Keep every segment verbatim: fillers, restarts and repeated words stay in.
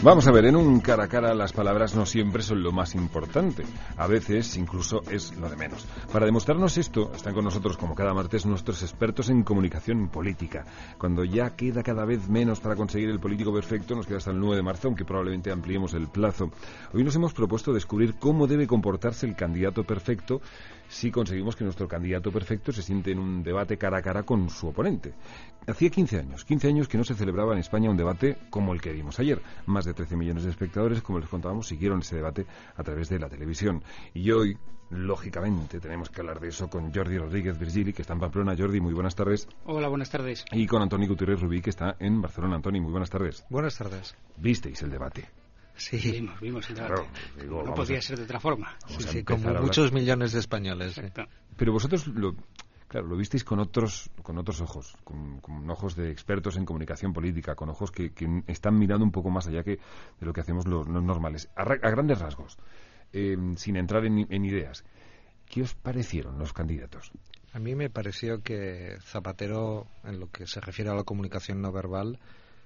Vamos a ver, en un cara a cara las palabras no siempre son lo más importante. A veces incluso es lo de menos. Para demostrarnos esto, están con nosotros como cada martes nuestros expertos en comunicación política. Cuando ya queda cada vez menos para conseguir el político perfecto, nos queda hasta el nueve de marzo, aunque probablemente ampliemos el plazo. Hoy nos hemos propuesto descubrir cómo debe comportarse el candidato perfecto si conseguimos que nuestro candidato perfecto se siente en un debate cara a cara con su oponente. Hacía quince años, quince años que no se celebraba en España un debate como el que vimos ayer. Más de trece millones de espectadores, como les contábamos, siguieron ese debate a través de la televisión. Y hoy, lógicamente, tenemos que hablar de eso con Jordi Rodríguez Virgili, que está en Pamplona. Jordi, muy buenas tardes. Hola, buenas tardes. Y con Antoni Gutiérrez Rubí, que está en Barcelona. Antoni, muy buenas tardes. Buenas tardes. ¿Visteis el debate? Sí, vimos, vimos el debate. Claro, digo, no podía a... ser de otra forma. Sí, sí, como muchos millones de españoles. Exacto. Sí. Pero vosotros lo, claro, lo visteis con otros, con otros ojos, con, con ojos de expertos en comunicación política, con ojos que, que están mirando un poco más allá que de lo que hacemos los, los normales. A, a grandes rasgos, eh, sin entrar en, en ideas, ¿qué os parecieron los candidatos? A mí me pareció que Zapatero, en lo que se refiere a la comunicación no verbal,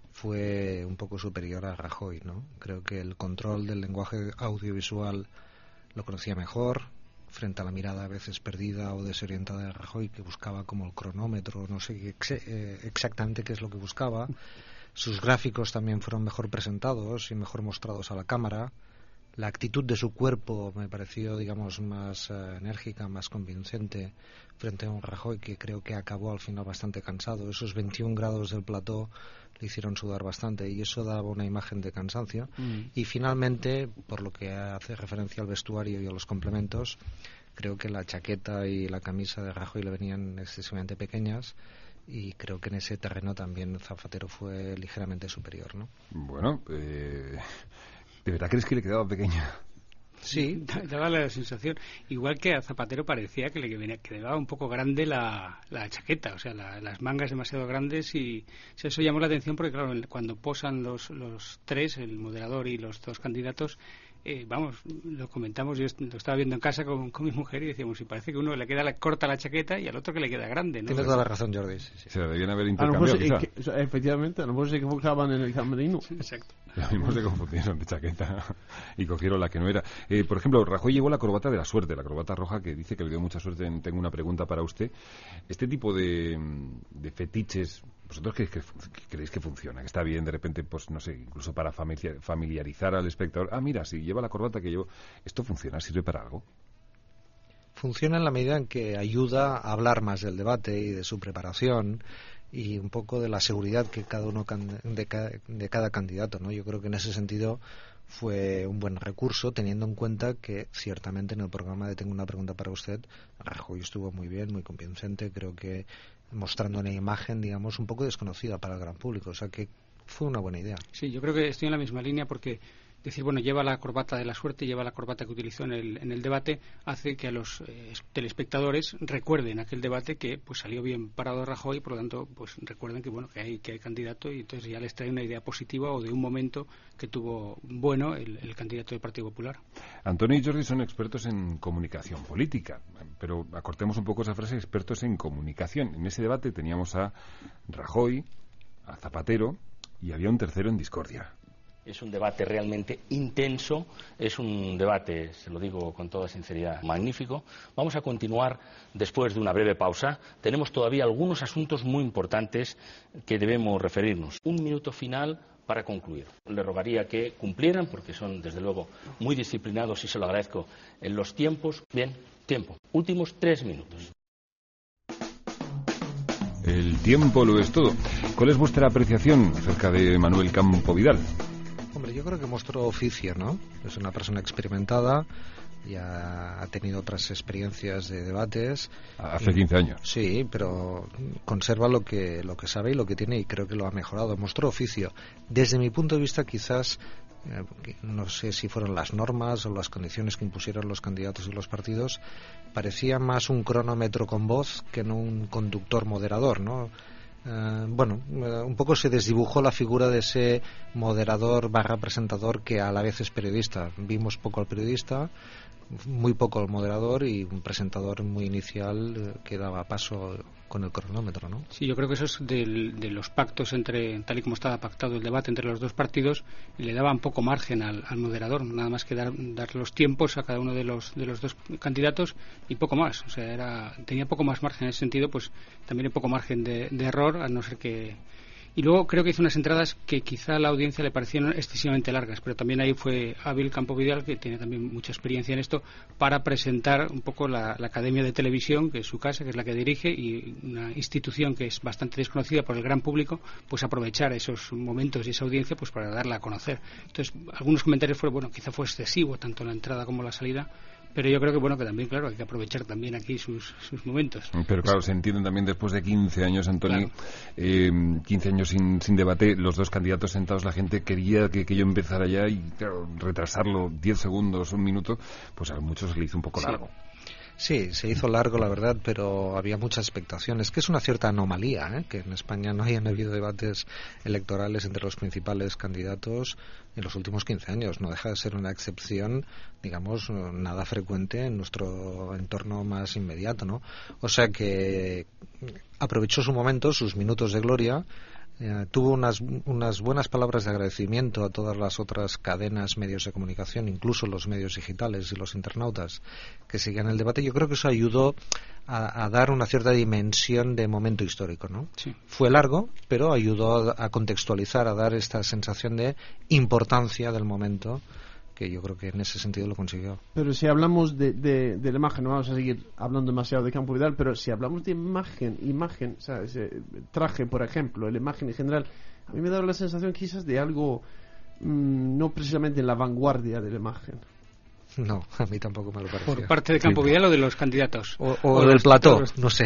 fue un poco superior a Rajoy, ¿no? Creo que el control del lenguaje audiovisual lo conocía mejor, frente a la mirada a veces perdida o desorientada de Rajoy, que buscaba como el cronómetro, no sé ex eh, exactamente qué es lo que buscaba. Sus gráficos también fueron mejor presentados y mejor mostrados a la cámara. La actitud de su cuerpo me pareció, digamos, más eh, enérgica, más convincente frente a un Rajoy que creo que acabó al final bastante cansado. Esos veintiún grados del plató le hicieron sudar bastante y eso daba una imagen de cansancio. Mm. Y finalmente, por lo que hace referencia al vestuario y a los complementos, creo que la chaqueta y la camisa de Rajoy le venían excesivamente pequeñas y creo que en ese terreno también Zapatero fue ligeramente superior, ¿no? Bueno, eh, ¿de verdad crees que le quedaba pequeña? Sí, daba la sensación, igual que a Zapatero parecía que le quedaba un poco grande la, la chaqueta, o sea, la, las mangas demasiado grandes y o sea, eso llamó la atención porque, claro, cuando posan los, los tres, el moderador y los dos candidatos, eh, vamos, lo comentamos, yo lo estaba viendo en casa con, con mi mujer y decíamos, si parece que uno le queda la, corta la chaqueta y al otro que le queda grande, ¿no? Tienes toda la razón, Jordi. Sí, sí. Se debían haber intercambiado, quizá. Que, o sea, efectivamente, a lo mejor se equivocaban en el camerino. Exacto. Lo mismo se confundieron de chaqueta y cogieron la que no era. Eh, por ejemplo, Rajoy llevó la corbata de la suerte, la corbata roja, que dice que le dio mucha suerte. Tengo una pregunta para usted. Este tipo de, de fetiches, ¿vosotros creéis que, que, creéis que funciona? Que está bien, de repente, pues no sé, incluso para familiarizar al espectador. Ah, mira, si lleva la corbata que llevo, ¿esto funciona? ¿Sirve para algo? Funciona en la medida en que ayuda a hablar más del debate y de su preparación y un poco de la seguridad que cada uno de cada, de cada candidato, ¿no? Yo creo que en ese sentido fue un buen recurso, teniendo en cuenta que ciertamente en el programa de Tengo una pregunta para usted, Rajoy estuvo muy bien, muy convincente, creo que mostrando una imagen, digamos, un poco desconocida para el gran público, o sea que fue una buena idea. Sí, yo creo que estoy en la misma línea porque decir, bueno, lleva la corbata de la suerte, lleva la corbata que utilizó en el, en el debate, hace que a los eh, telespectadores recuerden aquel debate que pues salió bien parado Rajoy y por lo tanto pues recuerden que bueno que hay que hay candidato y entonces ya les trae una idea positiva o de un momento que tuvo bueno el, el candidato del Partido Popular. Antonio y Jordi son expertos en comunicación política, pero acortemos un poco esa frase, expertos en comunicación. En ese debate teníamos a Rajoy, a Zapatero y había un tercero en discordia. Es un debate realmente intenso, es un debate, se lo digo con toda sinceridad, magnífico. Vamos a continuar después de una breve pausa. Tenemos todavía algunos asuntos muy importantes que debemos referirnos. Un minuto final para concluir. Le rogaría que cumplieran, porque son desde luego muy disciplinados y se lo agradezco en los tiempos. Bien, tiempo. Últimos tres minutos. El tiempo lo es todo. ¿Cuál es vuestra apreciación acerca de Manuel Campo Vidal? Hombre, yo creo que mostró oficio, ¿no? Es una persona experimentada, ya ha tenido otras experiencias de debates. Hace quince años. Sí, pero conserva lo que lo que sabe y lo que tiene y creo que lo ha mejorado. Mostró oficio. Desde mi punto de vista, quizás, eh, no sé si fueron las normas o las condiciones que impusieron los candidatos y los partidos, parecía más un cronómetro con voz que no un conductor moderador, ¿no? Uh, bueno, uh, un poco se desdibujó la figura de ese moderador barra presentador que a la vez es periodista. Vimos poco al periodista, muy poco al moderador y un presentador muy inicial uh, que daba paso con el cronómetro, ¿no? Sí, yo creo que eso es del, de los pactos entre, tal y como estaba pactado el debate entre los dos partidos, le daban poco margen al, al moderador, nada más que dar, dar los tiempos a cada uno de los de los dos candidatos y poco más. O sea, era tenía poco más margen en ese sentido, pues también hay poco margen de, de error, a no ser que... Y luego creo que hizo unas entradas que quizá a la audiencia le parecieron excesivamente largas, pero también ahí fue hábil Campo Vidal, que tiene también mucha experiencia en esto, para presentar un poco la, la Academia de Televisión, que es su casa, que es la que dirige, y una institución que es bastante desconocida por el gran público, pues aprovechar esos momentos y esa audiencia pues para darla a conocer. Entonces, algunos comentarios fueron, bueno, quizá fue excesivo, tanto la entrada como la salida, pero yo creo que bueno que también, claro, hay que aprovechar también aquí sus, sus momentos. Pero claro, se entienden también después de quince años, Antoni, claro. eh, quince años sin, sin debate, los dos candidatos sentados, la gente quería que, que yo empezara ya y claro, retrasarlo diez segundos, un minuto, pues a muchos se le hizo un poco Sí. largo. Sí, se hizo largo, la verdad, pero había mucha expectación. Es que es una cierta anomalía, ¿eh? Que en España no hayan habido debates electorales entre los principales candidatos en los últimos quince años. No deja de ser una excepción, digamos, nada frecuente en nuestro entorno más inmediato, ¿no? O sea que aprovechó su momento, sus minutos de gloria. Eh, tuvo unas, unas buenas palabras de agradecimiento a todas las otras cadenas, medios de comunicación, incluso los medios digitales y los internautas que seguían el debate. Yo creo que eso ayudó a, a dar una cierta dimensión de momento histórico, ¿no? Sí. Fue largo, pero ayudó a, a contextualizar, a dar esta sensación de importancia del momento, que yo creo que en ese sentido lo consiguió. Pero si hablamos de, de, de la imagen, no vamos a seguir hablando demasiado de Campo Vidal, pero si hablamos de imagen, imagen, o sea, ese traje, por ejemplo, la imagen en general, a mí me da la sensación quizás de algo mmm, no precisamente en la vanguardia de la imagen. No, a mí tampoco me lo pareció. ¿Por parte de Campo Vidal o de los candidatos? O, o, o del plató, los... no sé.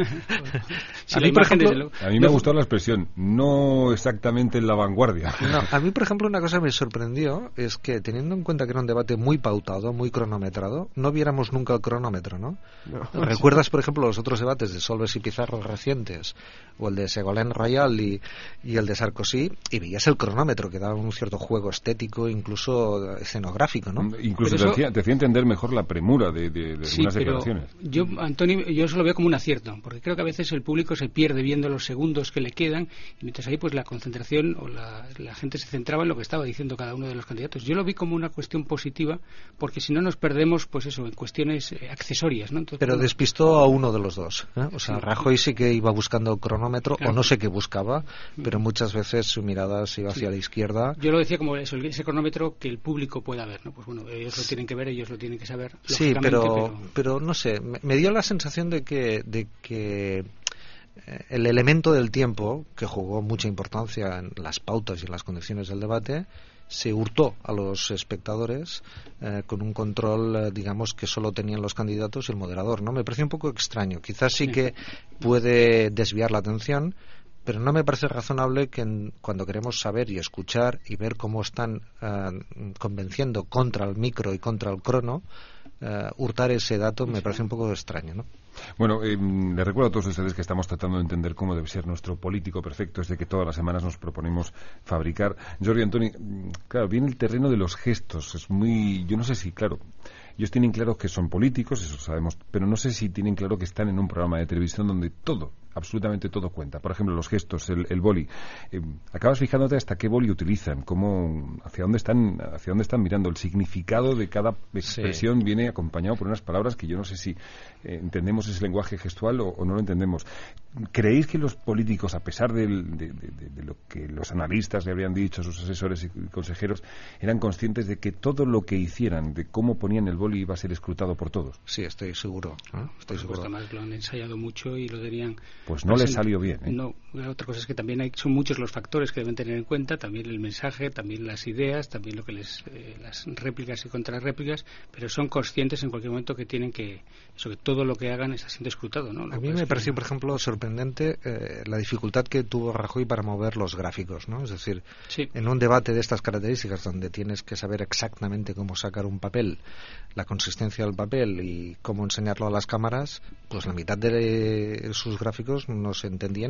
Sí, a, la mí, por imagen, ejemplo, desde a mí me ha gustado la expresión, no exactamente en la vanguardia. No, a mí, por ejemplo, una cosa que me sorprendió es que, teniendo en cuenta que era un debate muy pautado, muy cronometrado, no viéramos nunca el cronómetro, ¿no? no ¿Recuerdas, por ejemplo, los otros debates de Solbes y Pizarro recientes, o el de Ségolène Royal y, y el de Sarkozy, y veías el cronómetro, que daba un cierto juego estético, incluso escenográfico, ¿no? Incluso te, eso... hacía, te hacía entender mejor la premura de, de, de sí, algunas pero declaraciones. Yo, Antonio, yo eso lo veo como un acierto, porque creo que a veces el público se pierde viendo los segundos que le quedan, y mientras ahí pues la concentración o la, la gente se centraba en lo que estaba diciendo cada uno de los candidatos. Yo lo vi como una cuestión positiva, porque si no nos perdemos, pues eso, en cuestiones eh, accesorias, ¿no? Entonces, pero bueno, despistó a uno de los dos, ¿eh? O sea, sí. Rajoy sí que iba buscando el cronómetro, claro. o no sé qué buscaba, pero muchas veces su mirada se iba hacia sí. la izquierda. Yo lo decía como eso, ese cronómetro que el público pueda ver, ¿no? Pues bueno, ellos lo tienen que ver, ellos lo tienen que saber. Sí, pero, pero pero no sé, me, me dio la sensación de que, de que eh, el elemento del tiempo, que jugó mucha importancia en las pautas y en las condiciones del debate, se hurtó a los espectadores eh, con un control, eh, digamos, que solo tenían los candidatos y el moderador, ¿no? Me pareció un poco extraño. Quizás sí, sí. que puede desviar la atención, pero no me parece razonable que en, cuando queremos saber y escuchar y ver cómo están uh, convenciendo contra el micro y contra el crono, uh, hurtar ese dato me parece un poco extraño, ¿no? Bueno, eh, les recuerdo a todos ustedes que estamos tratando de entender cómo debe ser nuestro político perfecto, es de que todas las semanas nos proponemos fabricar. Jordi, Antoni, claro, viene el terreno de los gestos, es muy, yo no sé si, claro, ellos tienen claro que son políticos, eso sabemos, pero no sé si tienen claro que están en un programa de televisión donde todo, absolutamente todo cuenta. Por ejemplo, los gestos, el, el boli. Eh, acabas fijándote hasta qué boli utilizan, cómo, hacia dónde están, hacia dónde están mirando. El significado de cada expresión sí. viene acompañado por unas palabras que yo no sé si eh, entendemos ese lenguaje gestual o, o no lo entendemos. ¿Creéis que los políticos, a pesar del, de, de, de, de lo que los analistas le habrían dicho, sus asesores y consejeros, eran conscientes de que todo lo que hicieran, de cómo ponían el boli, iba a ser escrutado por todos? Sí, estoy seguro. ¿no? Estoy por supuesto, seguro. Además lo han ensayado mucho y lo tenían. Pues no les salió bien. ¿eh? No, otra cosa es que también hay, son muchos los factores que deben tener en cuenta, también el mensaje, también las ideas, también lo que les, eh, las réplicas y contrarréplicas, pero son conscientes en cualquier momento que tienen que, eso, que todo lo que hagan está siendo escrutado, ¿no? Lo a mí me pareció, por ejemplo, sorprendente eh, la dificultad que tuvo Rajoy para mover los gráficos, ¿no? Es decir, sí. en un debate de estas características donde tienes que saber exactamente cómo sacar un papel, la consistencia del papel y cómo enseñarlo a las cámaras, pues la mitad de sus gráficos no se entendían o no se veían.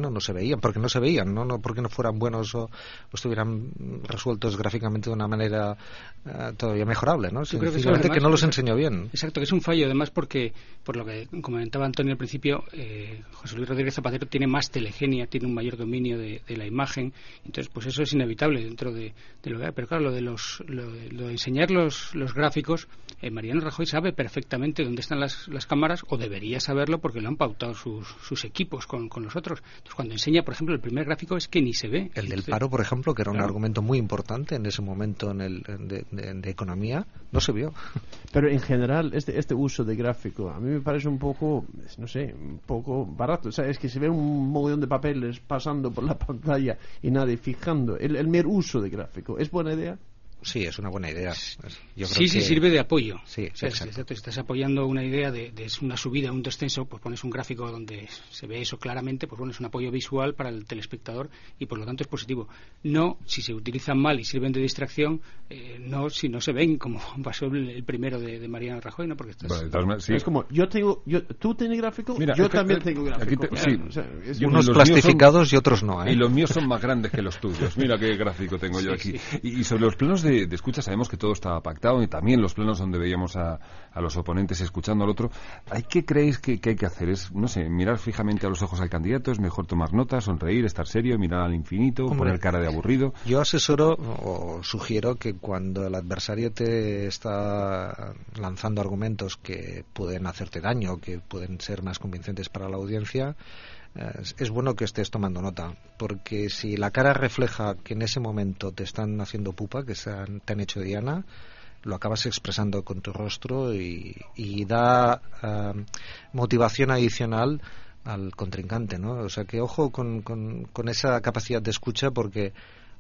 veían, porque no se veían, no, no porque no fueran buenos o, o estuvieran resueltos gráficamente de una manera uh, todavía mejorable, ¿no? Simplemente que, que no los enseñó bien. Exacto, que es un fallo, además, porque, por lo que comentaba Antonio al principio, eh, José Luis Rodríguez Zapatero tiene más telegenia, tiene un mayor dominio de, de la imagen, entonces pues eso es inevitable dentro de, de lo que hay. Pero claro, lo de los lo de, lo de enseñar los, los gráficos, eh, Mariano Rajoy sabe perfectamente dónde están las, las cámaras, o debería saberlo porque lo han pautado sus, sus equipos con, con los otros. Entonces, cuando enseña, por ejemplo, el primer gráfico es que ni se ve. El del paro, por ejemplo, que era un claro. argumento muy importante en ese momento en el, de, de, de economía, no se vio. Pero en general, este, este uso de gráfico, a mí me parece un poco, no sé, un poco barato. O sea, es que se ve un mogollón de papeles pasando por la pantalla y nadie fijando. El, el mero uso de gráfico, ¿es buena idea? Sí, es una buena idea. Yo creo sí, sí, que... sirve de apoyo. Sí, o sea, exacto. Si estás apoyando una idea de, de una subida, un descenso, pues pones un gráfico donde se ve eso claramente, pues bueno, es un apoyo visual para el telespectador y por lo tanto es positivo. No, si se utilizan mal y sirven de distracción, eh, no si no se ven, como pasó el, el primero de, de Mariano Rajoy, ¿no? Porque estás... Vale, sí. Es como, yo tengo, yo, tú tienes gráfico, Mira, yo es que, también tengo gráfico. Te, sí, o sea, es unos plastificados son, y otros no, ¿eh? Y los míos son más grandes que los tuyos. Mira qué gráfico tengo sí, yo aquí. Sí. Y, y sobre los planos de, de escucha sabemos que todo estaba pactado y también los plenos donde veíamos a, a los oponentes escuchando al otro. ¿Hay qué creéis que, que hay que hacer? Es, no sé, mirar fijamente a los ojos al candidato, es mejor tomar notas, sonreír, estar serio, mirar al infinito, Hombre, poner cara de aburrido. Yo asesoro o sugiero que cuando el adversario te está lanzando argumentos que pueden hacerte daño, que pueden ser más convincentes para la audiencia, es bueno que estés tomando nota, porque si la cara refleja que en ese momento te están haciendo pupa, que se han, te han hecho diana, lo acabas expresando con tu rostro y, y da uh, motivación adicional al contrincante, ¿no? O sea que ojo con, con, con esa capacidad de escucha, porque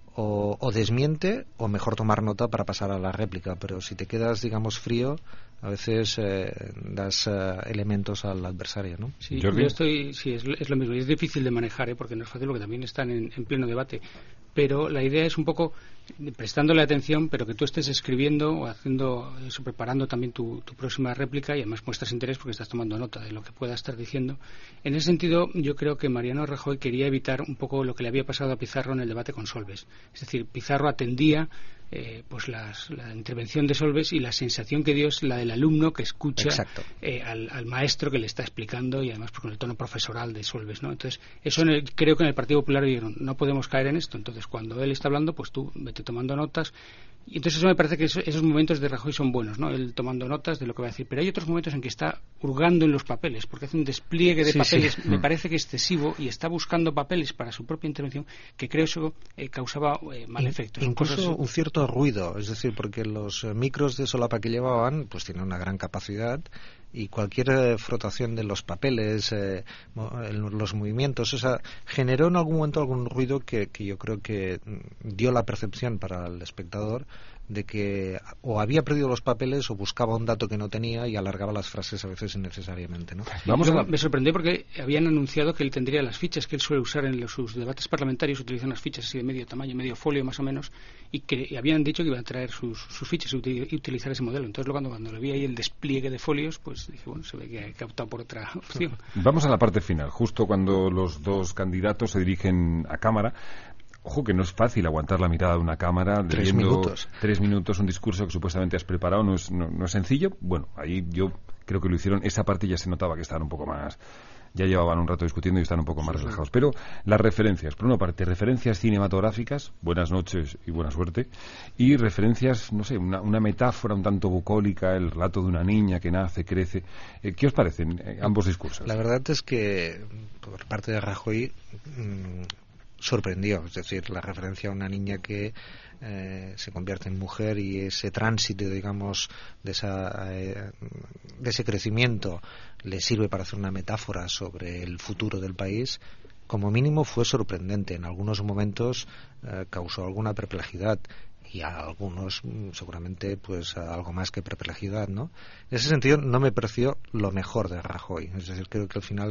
o, o desmiente o mejor tomar nota para pasar a la réplica, pero si te quedas, digamos, frío, a veces eh, das eh, elementos al adversario, ¿no? Sí, yo estoy, sí, es, es lo mismo, y es difícil de manejar, ¿eh? Porque no es fácil, porque también están en, en pleno debate, pero la idea es un poco prestándole atención, pero que tú estés escribiendo o haciendo eso, preparando también tu, tu próxima réplica, y además muestras interés porque estás tomando nota de lo que pueda estar diciendo. En ese sentido, yo creo que Mariano Rajoy quería evitar un poco lo que le había pasado a Pizarro en el debate con Solbes. Es decir, Pizarro atendía Eh, pues las, la intervención de Solbes, y la sensación que dio es la del alumno que escucha eh, al, al maestro que le está explicando, y además pues, con el tono profesoral de Solbes, ¿no? Entonces eso en el, creo que en el Partido Popular dijeron, no podemos caer en esto. Entonces cuando él está hablando, pues tú vete tomando notas. Y entonces eso me parece que eso, esos momentos de Rajoy son buenos, ¿no? Él tomando notas de lo que va a decir. Pero hay otros momentos en que está hurgando en los papeles, porque hace un despliegue de sí, papeles, sí. me mm. parece que excesivo, y está buscando papeles para su propia intervención, que creo eso eh, causaba eh, mal efecto. Incluso cosas... un cierto ruido, es decir, porque los eh, micros de solapa que llevaban, pues tienen una gran capacidad, y cualquier eh, frotación de los papeles, eh, los movimientos, o sea, generó en algún momento algún ruido que, que yo creo que dio la percepción para el espectador de que o había perdido los papeles o buscaba un dato que no tenía y alargaba las frases a veces innecesariamente, ¿no? Vamos a... Me sorprendió porque habían anunciado que él tendría las fichas que él suele usar en los, sus debates parlamentarios, utilizan las fichas así de medio tamaño, medio folio más o menos, y que y habían dicho que iban a traer sus, sus fichas y utilizar ese modelo. Entonces cuando, cuando le vi ahí el despliegue de folios, pues dije, bueno, se ve que ha optado por otra opción. Vamos a la parte final, justo cuando los dos candidatos se dirigen a cámara. Ojo que no es fácil aguantar la mirada de una cámara tres leyendo minutos. tres minutos un discurso que supuestamente has preparado. No es, no, no es sencillo. Bueno, ahí yo creo que lo hicieron. Esa parte ya se notaba que estaban un poco más... Ya llevaban un rato discutiendo y están un poco más sí, relajados. Sí. Pero las referencias, por una parte, referencias cinematográficas, buenas noches y buena suerte, y referencias, no sé, una, una metáfora un tanto bucólica, el relato de una niña que nace, crece. Eh, ¿Qué os parecen eh, ambos discursos? La verdad es que, por parte de Rajoy... Mmm, sorprendió, es decir, la referencia a una niña que eh, se convierte en mujer, y ese tránsito, digamos, de, esa, eh, de ese crecimiento le sirve para hacer una metáfora sobre el futuro del país. Como mínimo fue sorprendente, en algunos momentos eh, causó alguna perplejidad, y a algunos seguramente pues a algo más que perplejidad, ¿no? En ese sentido no me pareció lo mejor de Rajoy, es decir, creo que al final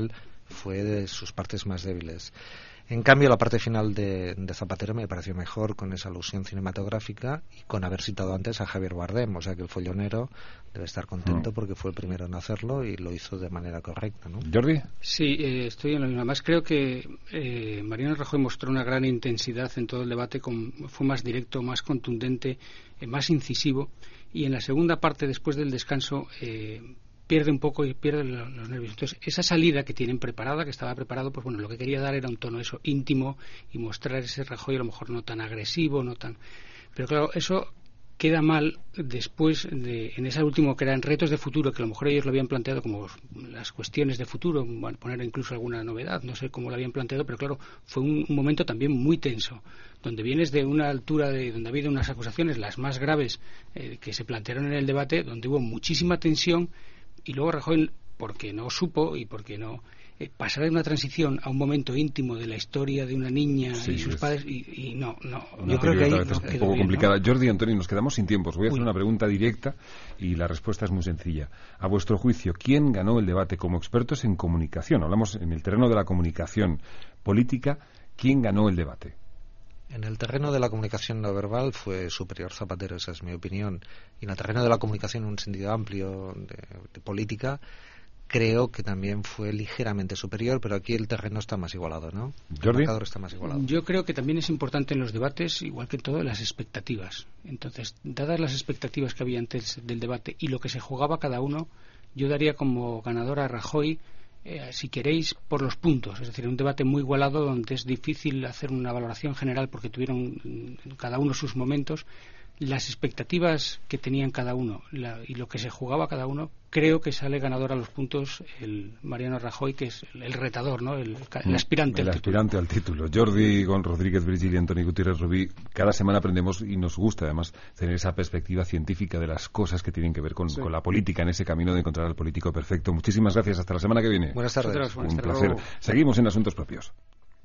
fue de sus partes más débiles. En cambio, la parte final de, de Zapatero me pareció mejor, con esa alusión cinematográfica y con haber citado antes a Javier Bardem. O sea que el follonero debe estar contento porque fue el primero en hacerlo y lo hizo de manera correcta, ¿no? ¿Jordi? Sí, eh, estoy en lo mismo. Además, creo que eh, Mariano Rajoy mostró una gran intensidad en todo el debate. Con, fue más directo, más contundente, eh, más incisivo. Y en la segunda parte, después del descanso, eh, pierde un poco y pierde los, los nervios. Entonces, esa salida que tienen preparada, que estaba preparado, pues bueno, lo que quería dar era un tono eso íntimo y mostrar ese Rajoy a lo mejor no tan agresivo, no tan... Pero claro, eso queda mal después de, en ese último que eran retos de futuro, que a lo mejor ellos lo habían planteado como las cuestiones de futuro, bueno, poner incluso alguna novedad, no sé cómo lo habían planteado, pero claro, fue un, un momento también muy tenso, donde vienes de una altura de donde ha habido unas acusaciones, las más graves eh, que se plantearon en el debate, donde hubo muchísima tensión. Y luego Rajoy, porque no supo y porque no eh, pasar de una transición a un momento íntimo de la historia de una niña sí, y sus es... padres y, y no, no, yo no, creo que ahí no, es un poco bien, complicada. ¿no? Jordi, Antonio, nos quedamos sin tiempo. Os voy a hacer Uy. una pregunta directa y la respuesta es muy sencilla. A vuestro juicio, ¿quién ganó el debate como expertos en comunicación? Hablamos en el terreno de la comunicación política. ¿Quién ganó el debate? En el terreno de la comunicación no verbal fue superior Zapatero, esa es mi opinión. Y en el terreno de la comunicación en un sentido amplio de, de política, creo que también fue ligeramente superior, pero aquí el terreno está más igualado, ¿no? Jordi. El marcador está más igualado. Yo creo que también es importante en los debates, igual que en todo, las expectativas. Entonces, dadas las expectativas que había antes del debate y lo que se jugaba cada uno, yo daría como ganador a Rajoy, Eh, si queréis, por los puntos, es decir, un debate muy igualado donde es difícil hacer una valoración general porque tuvieron cada uno sus momentos. Las expectativas que tenían cada uno la, y lo que se jugaba cada uno, creo que sale ganador a los puntos el Mariano Rajoy, que es el, el retador, ¿no? el, el aspirante, el al, aspirante título. al título. Jordi Gon Rodríguez Virgili y Antoni Gutiérrez Rubí, cada semana aprendemos y nos gusta además tener esa perspectiva científica de las cosas que tienen que ver con, sí. con la política en ese camino de encontrar al político perfecto. Muchísimas gracias, hasta la semana que viene. Buenas tardes. Buenas Un tardes. placer. Seguimos en Asuntos Propios.